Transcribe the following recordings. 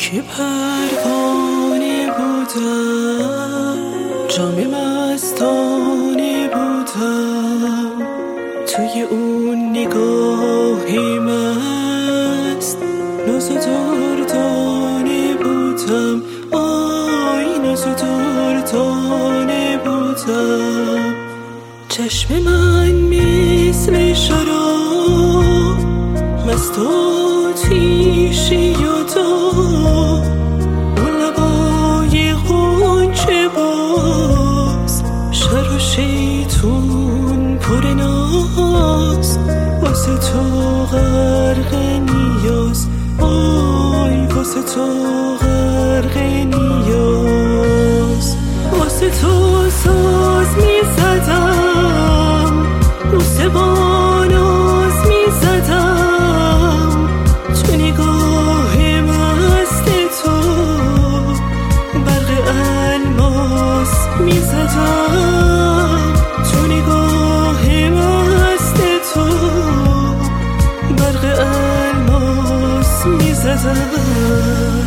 که پروانه بودم، جام مستانه بودم، توی اون نگاه مست ناز و دردانه بودم. آی ناز و دردانه بودم. چشم من مثل شراب مست و تیشه یادم، اون لبای غنچه باز، شر و شیطون پر ناز، واسه تو غرق نیاز. آی واسه تو غرق نیاز. واسه تو ساز میزدم، بوسه با ناز میزدم، تو نگاه مست تو برق الماس میزدم، تو نگاه مست تو برق الماس میزدم.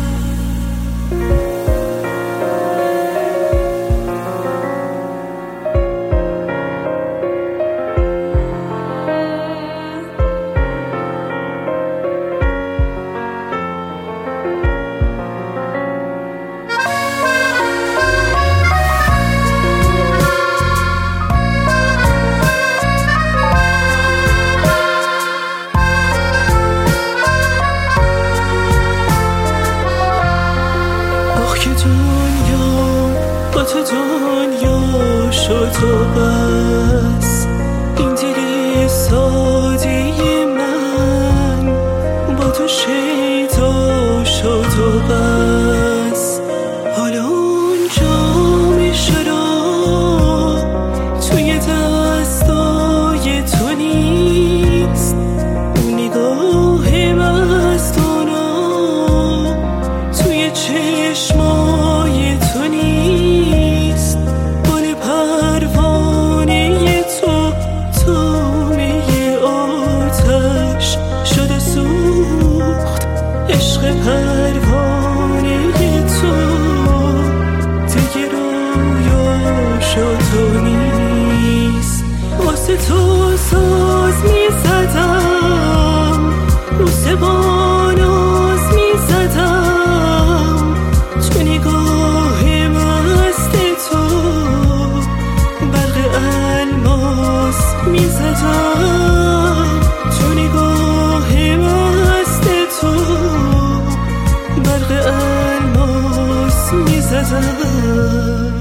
با تو دنیا شد و بس، این دل ساده من با تو شیدا شد و بس. حالا اون جام شراب توی دستای تو نیست، اون نگاه مستانه توی چشمای تو نیست. بال پروانه تو طعمه آتش شد و سوخت. عشق پروانه تو دیگه رویا شد و نیست. واسه تو ساز میزدم، بوسه با ناز میزدم، تو نگاه مست تو برق الماس میزدم، تو نگاه مست تو برق الماس میزدم.